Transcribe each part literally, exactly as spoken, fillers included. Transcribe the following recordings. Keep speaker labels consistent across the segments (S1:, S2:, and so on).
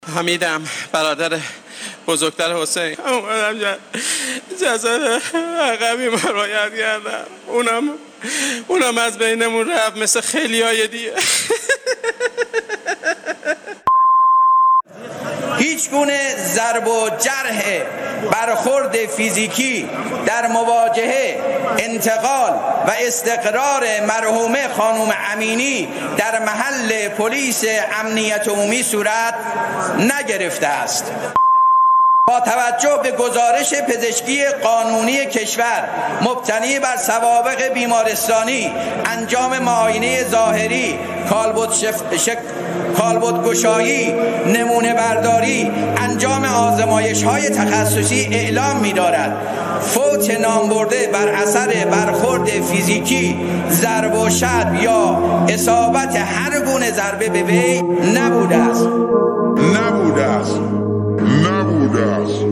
S1: حمیدم، برادر بزرگتر حسین. اومدم جسد عقبی ما رایت کردم، اونم اونم از بینمون رفت مثل خیلی های دیگه.
S2: هیچ گونه ضرب و جرح برخورد فیزیکی در مواجهه انتقال و استقرار مرحومه خانم امینی در محل پلیس امنیت عمومی صورت نگرفته است. با توجه به گزارش پزشکی قانونی کشور مبتنی بر سوابق بیمارستانی، انجام معاینه ظاهری، کالبد شف... شک... کالبدگشایی، نمونه برداری، انجام آزمایش‌های تخصصی اعلام می‌دارد فوت نامبرده بر اثر برخورد فیزیکی، ضرب و شتم یا اصابت هر گونه ضربه به وی نبوده است.
S3: نبوده است. نبوده است.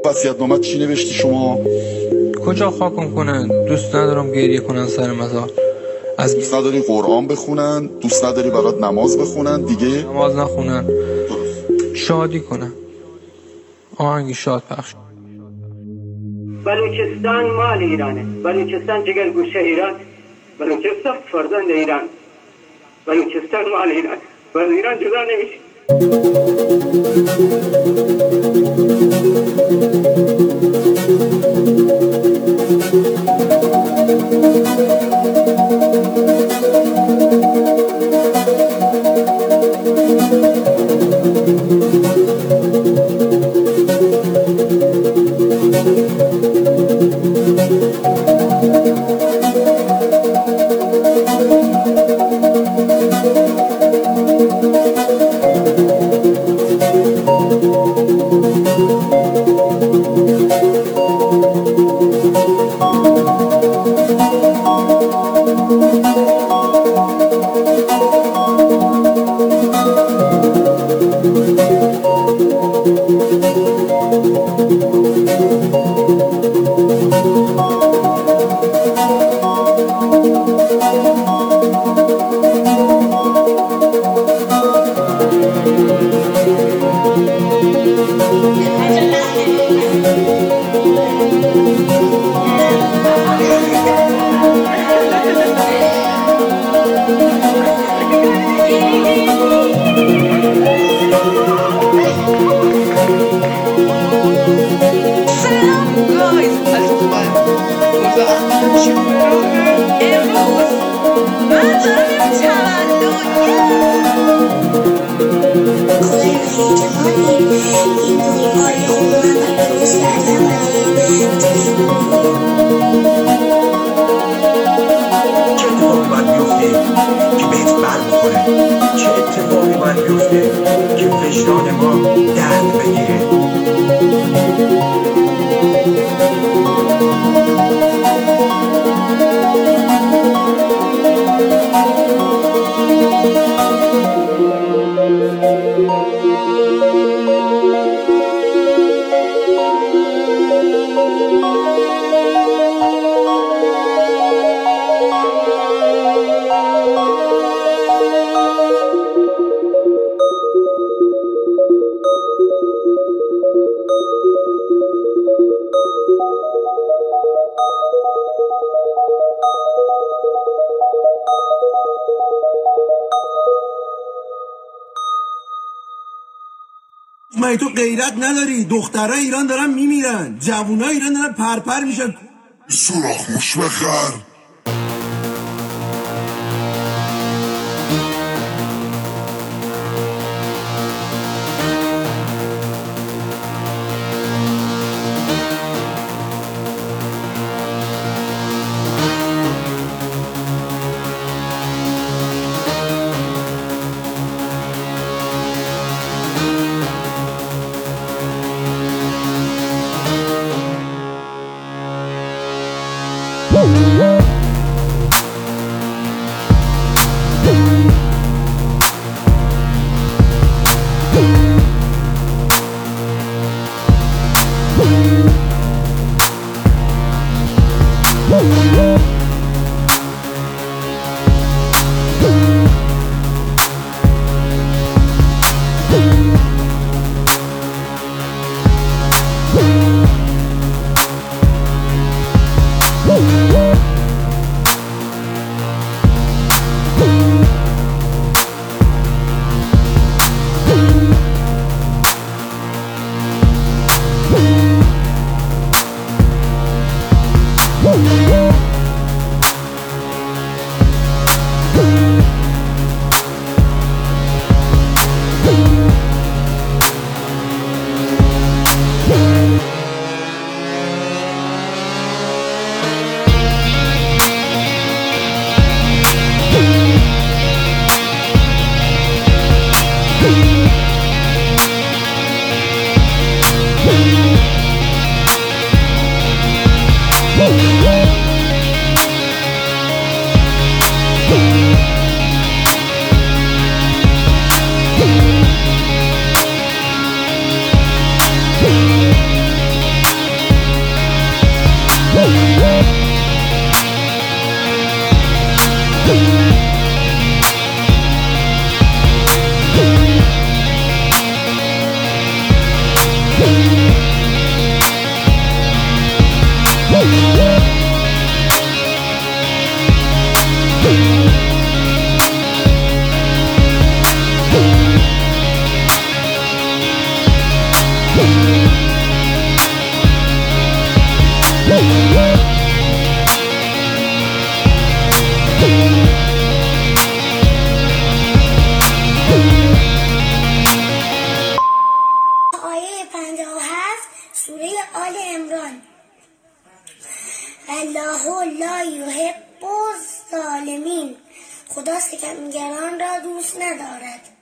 S4: وصیت‌نامه چی نوشتی شما؟
S5: کجا خاکم کنن؟ دوست ندارم گریه کنن سر مزار. از
S4: دوست نداری قرآن بخونن؟ دوست نداری برات نماز بخونن؟ دیگه
S5: نماز نخونن، شادی کنن، آهنگی شاد پخش.
S6: بلوچستان مال ایرانه، بلوچستان جگر گوشه ایران، بلوچستان فرزند ایران، بلوچستان مال ایران و از ایران جدا نمیشه.
S7: مگه تو غیرت نداری؟ دخترای ایران دارن میمیرن، جوونای ایران دارن پرپر میشن.
S3: سوراخ موش بخر.
S8: Woo! آیه پنجاه و هفت سوره آل عمران. الله لا یحب الظالمین، خدا ستمگران را دوست ندارد.